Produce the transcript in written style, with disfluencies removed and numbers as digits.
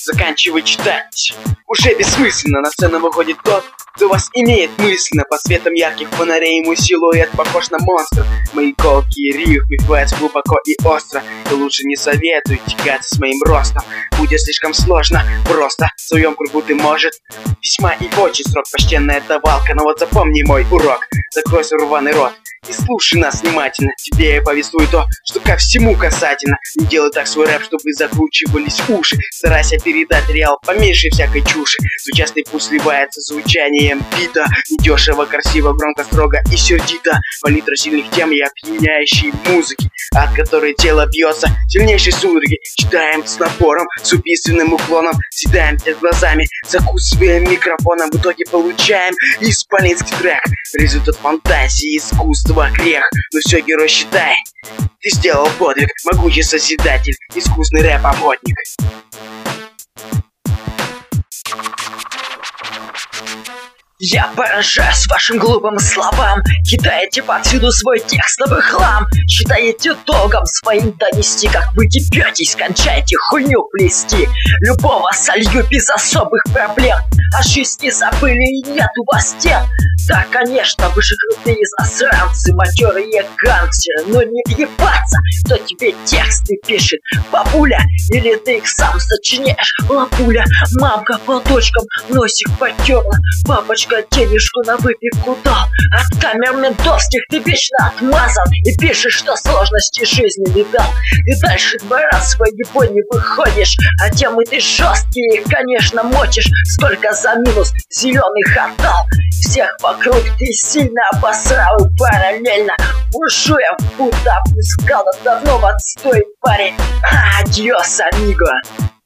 заканчивай читать. Уже бессмысленно, на сцену выходит тот, кто вас имеет мысленно. Под светом ярких фонарей ему силуэт похож на монстра. Мои колкие рифмы впиваются глубоко и остро. И лучше не советую тягаться с моим ростом. Будет слишком сложно, просто в своем кругу ты, может, весьма и очень срок, почтенная давалка. Но вот запомни мой урок, закрой свой рваный рот и слушай нас внимательно. Тебе я повествую то, что ко всему касательно. Не делай так свой рэп, чтобы закручивались уши. Старайся передать реал поменьше всякой чуши. Сучасный путь сливается звучанием бита. Недешево, красиво, громко, строго и сердито. Палитра сильных тем и опьяняющей музыки, от которой тело бьется сильнейшей судороги. Читаем с напором, с убийственным уклоном, съедаем перед глазами, закусываем микрофоном. В итоге получаем исполинский трек. Результат фантазии, искусства, грех. Но все, герой, считай, ты сделал подвиг. Могучий созидатель, искусный рэп-охотник. Я поражаюсь вашим глупым словам. Кидаете повсюду свой текстовый хлам. Считаете долгом своим донести, как вы кипетесь, кончаете хуйню плести. Любого солью без особых проблем. О жизни забыли и нет у вас тем. Да, конечно, вы же крутые засранцы, матерые гангстеры. Но не въебаться, кто тебе тексты пишет, бабуля, или ты их сам сочиняешь, лапуля. Мамка платочком носик потерла, папочка денежку на выпивку дал. От камер ментовских ты вечно отмазан и пишешь, что сложности жизни видал. И дальше двора своей бой не выходишь, а темы ты жесткие, конечно, мочишь. Сколько за минус зеленый отдал. Всех вокруг ты сильно обосрал, и параллельно буржуя в будто опускала. Давно в отстой, парень. Адьос, амиго.